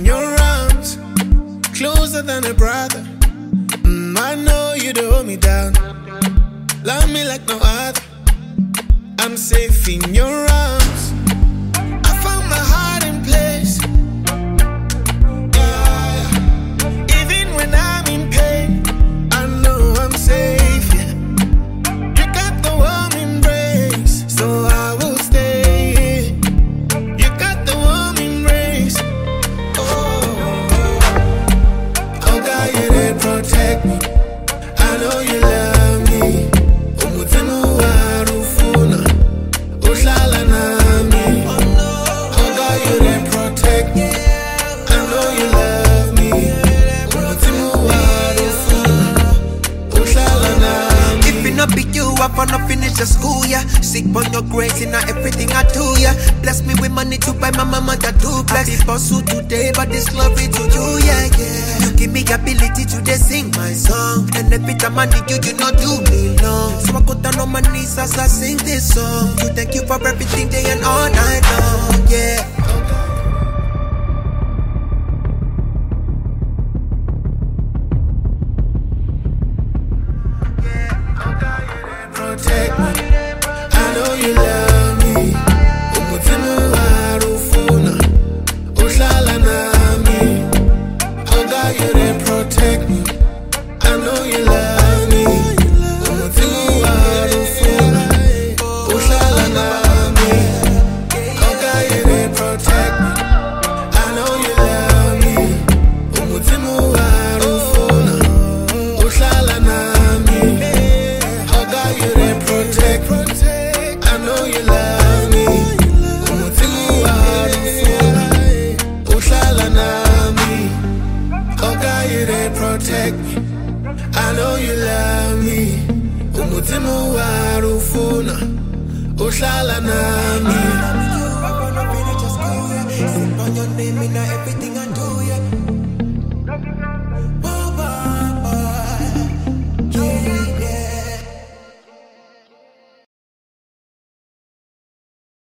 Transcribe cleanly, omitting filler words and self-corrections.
your arms, closer than a brother. I know you don't hold me down. Love me like no other. I'm safe in your arms. I found my hiding place. Yeah. Even when I'm in pain, I know I'm safe. Yeah. You got the warm embrace, so I will stay. You got the warm embrace. Oh God, you did protect me. I know you love me. Umutimu warufuna, uhlala nami. Oh God, you did protect me. I know you love me. Umutimu warufuna, uhlala nami. If it not be you, I wanna finish the school, yeah. Sick on your grace in everything I do, yeah. Bless me with money to buy my mama that duplex. I pursue today, but this glory to you, yeah, yeah. You give me ability to sing my song, and every time I need you, you know do me long. So I go down on my knees as I sing this song. To thank you for everything day and all night long, yeah. Protect me. I know you love me. Umutimu warufuna, uhlala nami. Oh God, you did protect me. I know you love me. Umutimu warufuna, uhlala nami. Oh God, you did protect me. I know you love me. Umutimu warufuna, uhlala nami. Oh God, you did protect me. I know you love me. Umutimu warufuna, uhlala nami. Oh God, you did protect me. I know you love me. Umutimu warufuna, uhlala nami. Sing on your name in everything I do, yeah.